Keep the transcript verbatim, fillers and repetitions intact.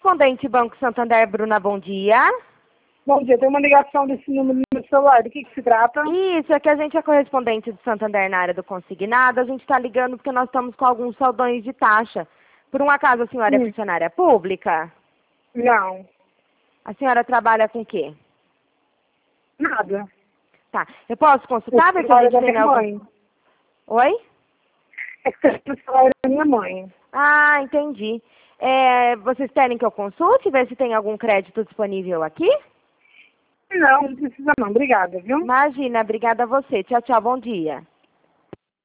Correspondente Banco Santander, Bruna, bom dia. Bom dia, tem uma ligação desse número no meu celular. Do que, que se trata? Isso, é que a gente é correspondente do Santander na área do consignado. A gente está ligando porque nós estamos com alguns saldões de taxa. Por um acaso a senhora Hum. é funcionária pública? Não, A senhora trabalha com o quê? nada. Tá, eu posso consultar, ver se a Salário gente da tem minha algum... mãe. Oi? É que o salário da minha mãe. Ah, entendi. É, vocês querem que eu consulte, ver se tem algum crédito disponível aqui? Não, não precisa não. Obrigada, viu? Imagina, obrigada a você. Tchau, tchau, bom dia.